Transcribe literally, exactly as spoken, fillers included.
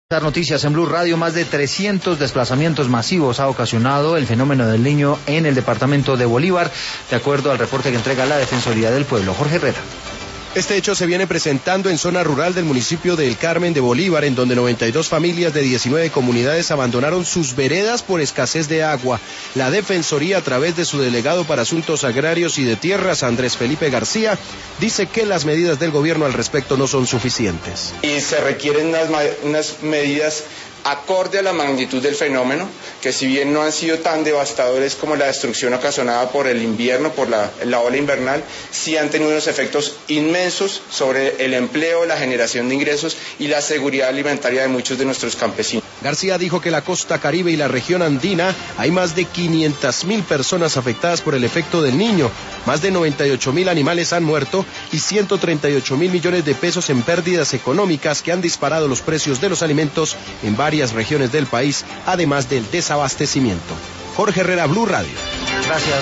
Noticias en Blue Radio. Más de trescientos desplazamientos masivos ha ocasionado el fenómeno del Niño en el departamento de Bolívar, de acuerdo al reporte que entrega la Defensoría del Pueblo. Jorge Herrera. Este hecho se viene presentando en zona rural del municipio de El Carmen de Bolívar, en donde noventa y dos familias de diecinueve comunidades abandonaron sus veredas por escasez de agua. La Defensoría, a través de su delegado para Asuntos Agrarios y de Tierras, Andrés Felipe García, dice que las medidas del gobierno al respecto no son suficientes. Y se requieren unas, unas medidas acorde a la magnitud del fenómeno, que si bien no han sido tan devastadores como la destrucción ocasionada por el invierno, por la, la ola invernal, sí han tenido unos efectos inmensos sobre el empleo, la generación de ingresos y la seguridad alimentaria de muchos de nuestros campesinos. García dijo que la costa caribe y la región andina hay más de quinientas mil personas afectadas por el efecto del Niño, más de noventa y ocho mil animales han muerto y ciento treinta y ocho mil millones de pesos en pérdidas económicas que han disparado los precios de los alimentos en varias regiones del país, además del desabastecimiento. Jorge Herrera, Blue Radio. Gracias.